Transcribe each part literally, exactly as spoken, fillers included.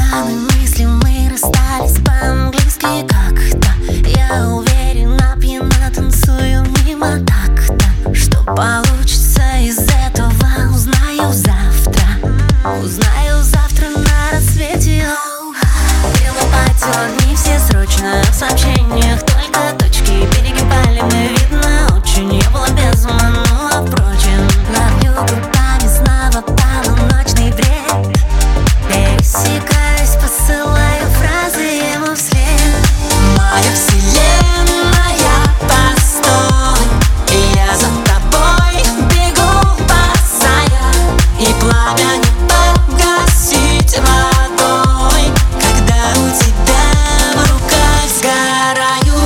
Пьяные мысли, мы расстались по-английски как-то. Я уверена, пьяна танцую мимо такта. Что получится из этого, узнаю завтра. Узнаю завтра на рассвете. Перелопатил огни все срочно. В сообщениях только точки перегибали мы, видно, очень. Я была без обманула, впрочем. Ловлю губами снова полуночный бред. Пересекаюсь, посылаю фразы ему вслед. Моя вселенная, постой, и я за тобой бегу босая. И пламя не погасить водой, когда у тебя в руках сгораю.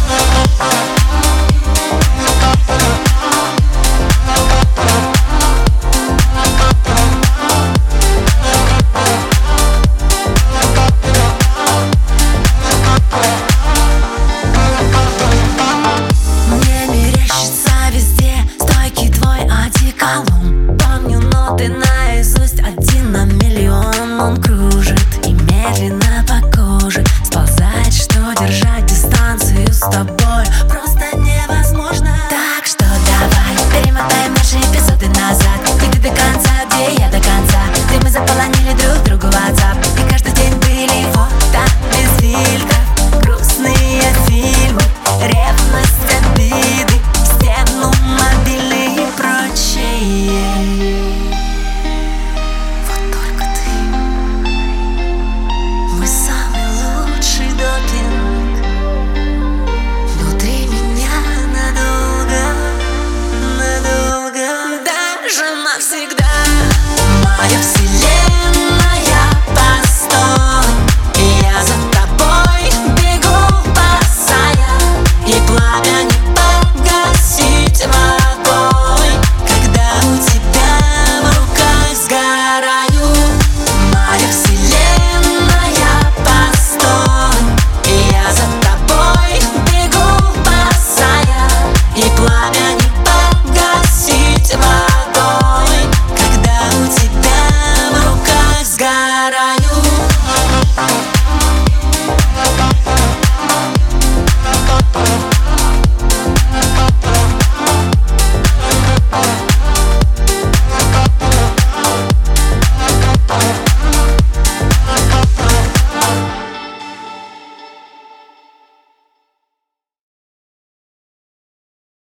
Мне мерещится везде стойкий твой одеколон. Помню ноты наизусть, один на миллион. Он кружит и медленно по коже сползает. Что держать дистанцию с тобой просто невозможно. Так что давай перемотаем наши эпизоды назад. Где ты до конца, где я до конца. Где мы заполонили друг другу WhatsApp. И каждый день были фото без фильтров. Грустные фильмы, ревность, обиды, в стену мобильные и прочее. Вот только ты, мой самый лучший допинг. Внутри меня надолго, надолго, даже навсегда. Моя вселенная.